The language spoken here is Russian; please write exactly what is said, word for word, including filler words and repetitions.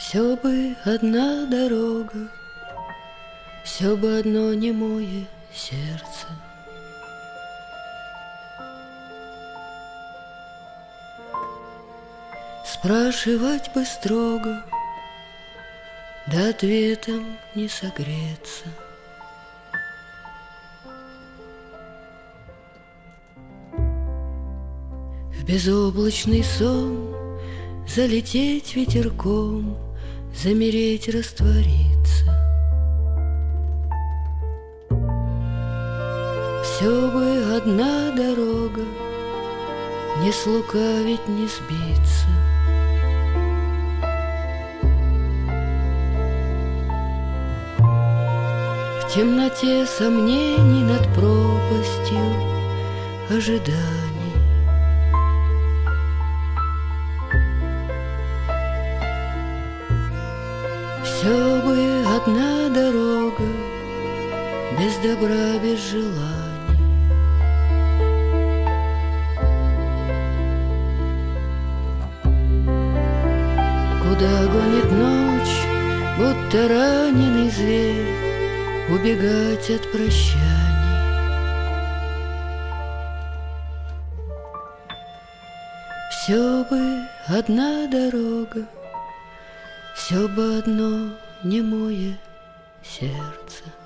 Все бы одна дорога, все бы одно немое сердце. Спрашивать бы строго, да ответом не согреться. В безоблачный сон залететь ветерком, замереть, раствориться. Все бы одна дорога, не слукавить, не сбиться. В темноте сомнений над пропастью ожиданий. Все бы одна дорога, без добра, без желаний. Куда гонит ночь, будто раненый зверь, убегать от прощаний. Все бы одна дорога, все бы одно немое сердце.